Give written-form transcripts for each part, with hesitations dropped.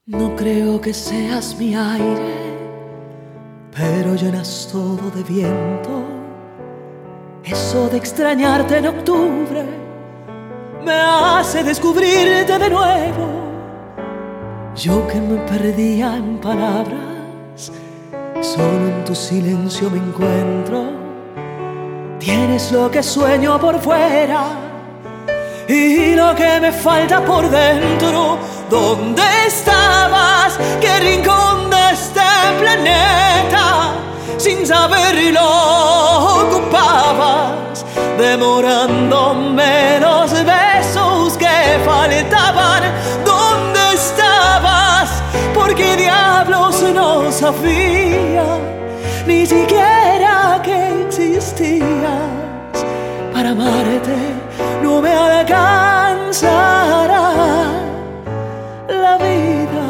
No creo que seas mi aire, pero llenas todo de viento. Eso de extrañarte en octubre me hace descubrirte de nuevo. Yo que me perdía en palabras, solo en tu silencio me encuentro. Tienes lo que sueño por fuera y lo que me falta por dentro. ¿Dónde estabas? ¿Qué rincón de este planeta? Sin saberlo ocupabas, demorándome los besos que faltaban. ¿Dónde estabas? ¿Por qué diablos no sabía ni siquiera que existías? Para amarte no me alcanzará la vida.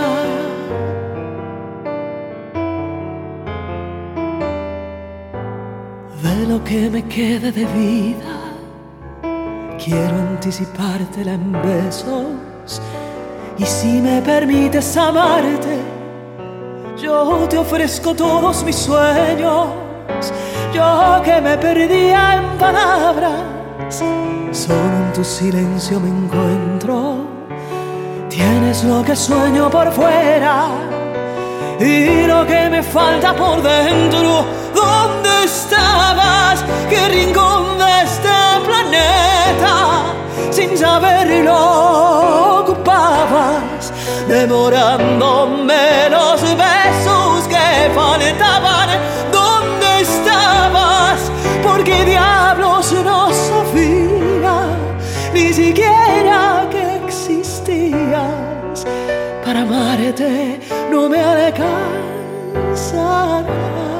De lo que me quede de vida, quiero anticipártela en besos. Y si me permites amarte, yo te ofrezco todos mis sueños. Yo que me perdía en palabras, solo en tu silencio me encuentro. Tienes lo que sueño por fuera y lo que me falta por dentro. ¿Dónde estabas? ¿Qué rincón de este planeta? Sin saberlo ocupabas, demorándome los besos que faltaban. ¿Dónde estabas? ¿Por qué diablos no sabía ni siquiera que existías? Para amarte no me alcanzará.